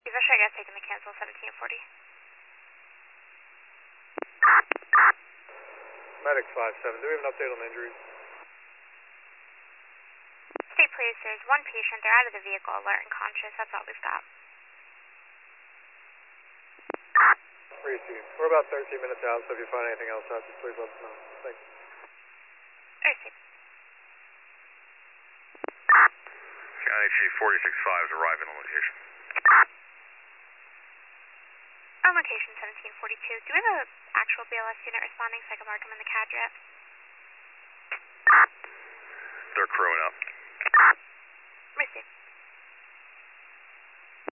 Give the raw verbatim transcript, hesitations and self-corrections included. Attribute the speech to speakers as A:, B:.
A: Chief, I should have taken the cancel seventeen forty.
B: Medic five seven, do we have an update on injuries?
A: State Police, there's one patient. They're out of the vehicle, alert and conscious. That's all we've got.
B: Received. We're about thirteen minutes out, so if you find anything else out, just please let us know. Thanks.
A: Received.
C: County Chief forty-six five is arriving on location.
A: On location seventeen forty-two. Do we have an actual B L S unit responding so I can mark them in the C A D jet?
C: They're crewing up.
A: Received.